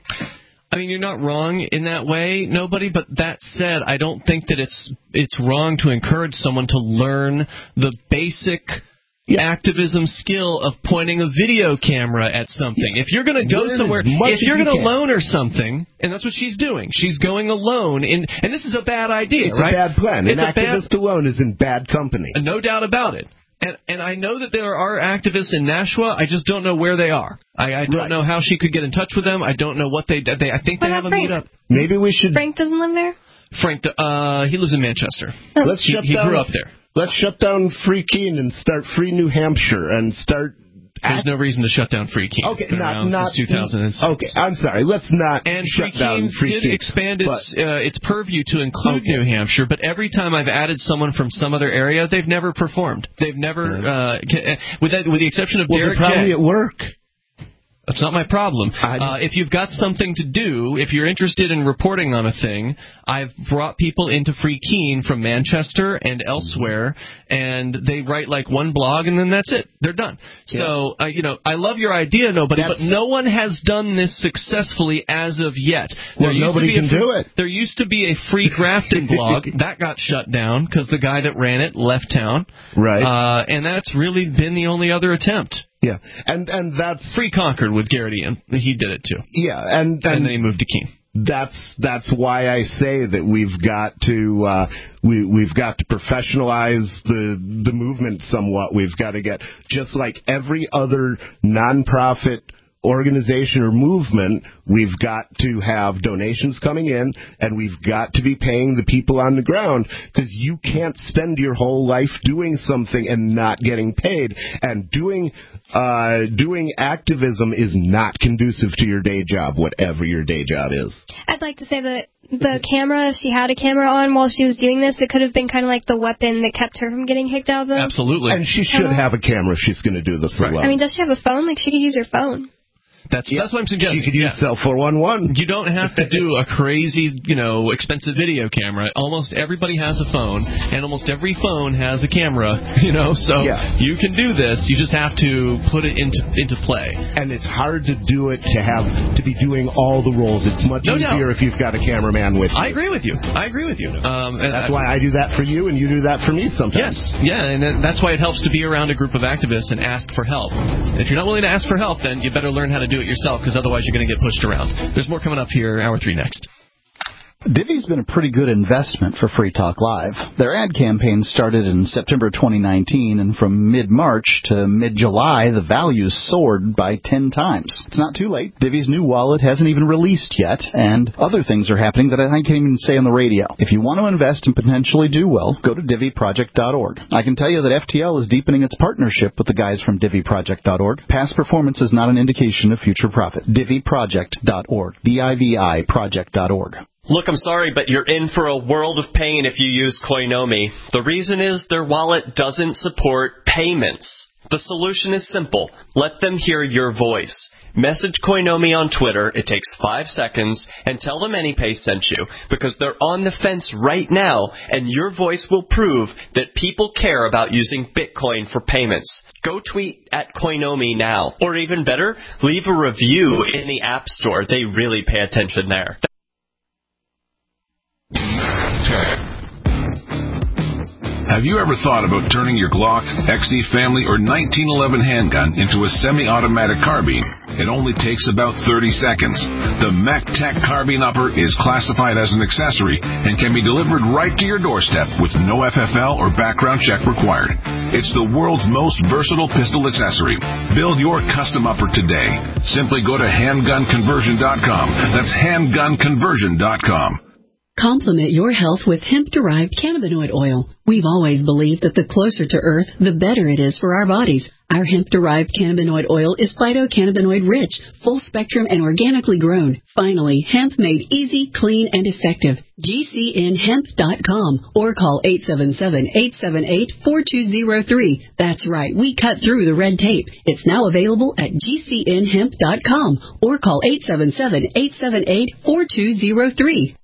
I mean, you're not wrong in that way, nobody, but that said, I don't think that it's it's wrong to encourage someone to learn the basic yeah. activism skill of pointing a video camera at something. Yeah. If you're going to go learn somewhere, if you're you going to can. loan her something, and that's what she's doing, she's going alone, in, and this is a bad idea, it's right? It's a bad plan. It's An a activist bad, alone is in bad company. No doubt about it. And, and I know that there are activists in Nashua. I just don't know where they are. I, I don't right. know how she could get in touch with them. I don't know what they they. I think What they have a Frank? meetup. Maybe we should. Frank doesn't live there? Frank, uh, he lives in Manchester. Oh. Let's he, shut he down, grew up there. Let's shut down Free Keene and start Free New Hampshire and start. There's no reason to shut down Free Keene. Okay, it's been not, around not since two thousand six. Okay, I'm sorry. Let's not and shut Free down Keene Free did Keene, expand its but, uh, its purview to include okay. New Hampshire, but every time I've added someone from some other area, they've never performed. They've never, uh, with that, with the exception of well, Derek they're probably J. at work. That's not my problem. Uh, if you've got something to do, if you're interested in reporting on a thing, I've brought people into Free Keene from Manchester and elsewhere, and they write like one blog, and then that's it. They're done. Yeah. So, uh, you know, I love your idea, nobody, that's, but no one has done this successfully as of yet. Well, there nobody can free, do it. There used to be a free grafting blog. That got shut down because the guy that ran it left town. Right. Uh, and that's really been the only other attempt. Yeah, and and that's Free Concord with Garrett Ian. He did it too. Yeah, and and, and then he moved to Keene. That's that's why I say that we've got to uh, we we've got to professionalize the the movement somewhat. We've got to get, just like every other nonprofit organization or movement, we've got to have donations coming in, and we've got to be paying the people on the ground, because you can't spend your whole life doing something and not getting paid. And doing uh, doing activism is not conducive to your day job, whatever your day job is. I'd like to say that the camera, if she had a camera on while she was doing this, it could have been kind of like the weapon that kept her from getting kicked out of the... Absolutely. And she should have a camera if she's going to do this right. alone. I mean, does she have a phone? Like, she could use her phone. That's yeah. that's what I'm suggesting. You could use yeah. cell four one one. You don't have to do a crazy, you know, expensive video camera. Almost everybody has a phone, and almost every phone has a camera, you know, so yeah. you can do this. You just have to put it into into play. And it's hard to do it to have to be doing all the roles. It's much no easier doubt. if you've got a cameraman with you. I agree with you. I agree with you. Um, and that's I, why I do that for you, and you do that for me sometimes. Yes, yeah, and that's why it helps to be around a group of activists and ask for help. If you're not willing to ask for help, then you better learn how to do it yourself, because otherwise you're going to get pushed around. There's more coming up here, hour three next. Divvy's been a pretty good investment for Free Talk Live. Their ad campaign started in September twenty nineteen, and from mid-March to mid-July, the values soared by ten times. It's not too late. Divvy's new wallet hasn't even released yet, and other things are happening that I can't even say on the radio. If you want to invest and potentially do well, go to Divvy Project dot org. I can tell you that F T L is deepening its partnership with the guys from Divvy Project dot org. Past performance is not an indication of future profit. Divvy Project dot org. D I V I Project dot org. Look, I'm sorry, but you're in for a world of pain if you use Koinomi. The reason is their wallet doesn't support payments. The solution is simple. Let them hear your voice. Message Koinomi on Twitter, it takes five seconds, and tell them AnyPay sent you, because they're on the fence right now, and your voice will prove that people care about using Bitcoin for payments. Go tweet at Koinomi now. Or even better, leave a review in the App Store. They really pay attention there. Have you ever thought about turning your Glock, X D Family, or nineteen eleven handgun into a semi-automatic carbine? It only takes about thirty seconds. The MacTac Carbine Upper is classified as an accessory and can be delivered right to your doorstep with no F F L or background check required. It's the world's most versatile pistol accessory. Build your custom upper today. Simply go to handgun conversion dot com. That's handgun conversion dot com. Complement your health with hemp-derived cannabinoid oil. We've always believed that the closer to Earth, the better it is for our bodies. Our hemp-derived cannabinoid oil is phytocannabinoid-rich, full-spectrum, and organically grown. Finally, hemp made easy, clean, and effective. G C N hemp dot com or call eight seven seven, eight seven eight, four two zero three. That's right, we cut through the red tape. It's now available at G C N hemp dot com or call eight seven seven, eight seven eight, four two zero three.